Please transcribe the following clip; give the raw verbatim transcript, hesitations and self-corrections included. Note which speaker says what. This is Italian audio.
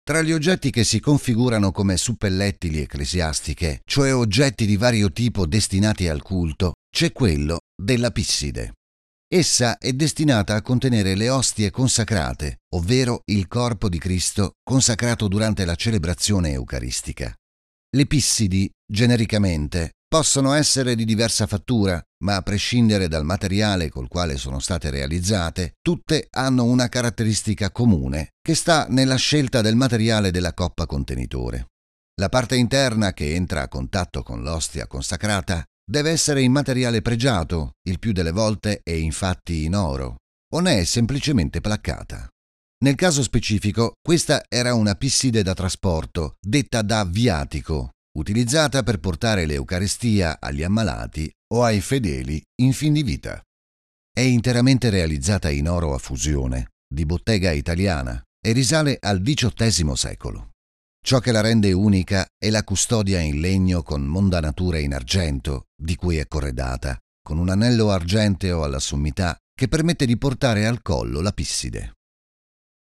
Speaker 1: Tra gli oggetti che si configurano come suppellettili ecclesiastiche, cioè oggetti di vario tipo destinati al culto, c'è quello della pisside. Essa è destinata a contenere le ostie consacrate, ovvero il corpo di Cristo consacrato durante la celebrazione eucaristica. Le pissidi, genericamente, possono essere di diversa fattura, ma a prescindere dal materiale col quale sono state realizzate, tutte hanno una caratteristica comune, che sta nella scelta del materiale della coppa contenitore. La parte interna che entra a contatto con l'ostia consacrata deve essere in materiale pregiato, il più delle volte è infatti in oro, o ne è semplicemente placcata. Nel caso specifico, questa era una pisside da trasporto, detta da viatico, utilizzata per portare l'Eucaristia agli ammalati o ai fedeli in fin di vita. È interamente realizzata in oro a fusione, di bottega italiana, e risale al diciottesimo secolo. Ciò che la rende unica è la custodia in legno con mondanature in argento, di cui è corredata, con un anello argenteo alla sommità che permette di portare al collo la pisside.